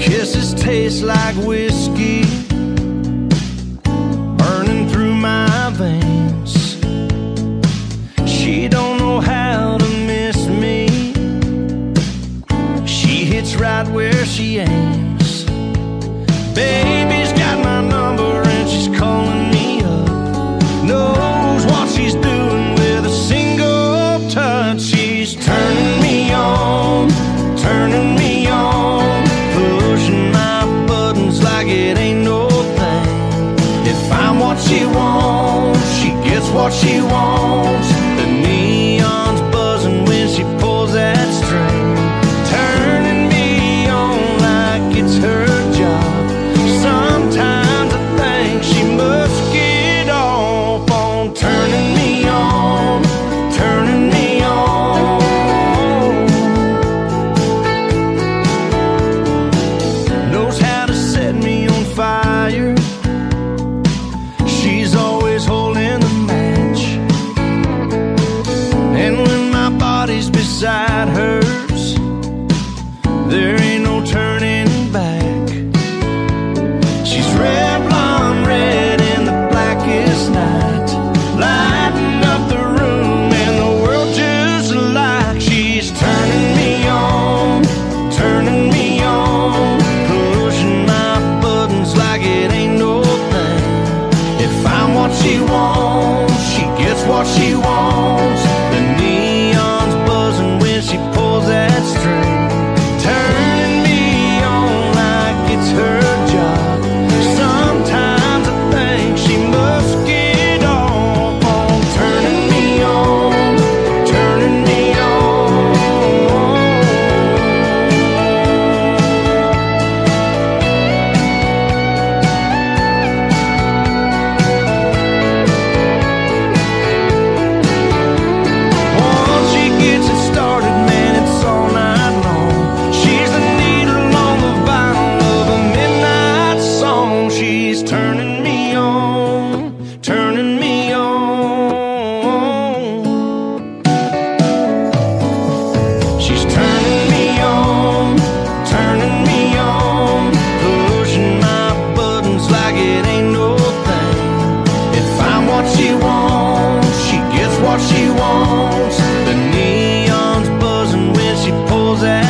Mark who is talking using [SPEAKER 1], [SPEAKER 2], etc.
[SPEAKER 1] Kisses taste like whiskey, burning through my veins. She don't know how to miss me. She hits right where she aims. Baby's got my number and she's calling me up. Knows what she's doing with a single touch. She's turning me on, turning me on, pushing my buttons like it ain't no thing. If I'm what she wants, she gets what she wants. The neon's buzzing when she pulls that string, turning me on like it's her job. Sometimes I think she must get off on turning me on, turning me on. Knows how to set me on fire. She's always holding the match. And when my body's beside hers, there ain't no turning back. She's red, blonde, red in the blackest night, lighting up the room and the world just like. She's turning me on, turning me on, pushing my buttons like it ain't no thing. If I'm what she wants, she gets what she wants. The neon's buzzing when she pulls that string, turning me on like it's her job. Sometimes I think she must get off on turning me on, turning me on. Once she gets it started, man, it's all night long. She's the needle on the vinyl of a midnight song. She's turning me on, turning me on. She's turning me on, turning me on, pushing my buttons like it ain't no thing. If I'm what she wants, she gets what she wants. The neon's buzzing when she pulls that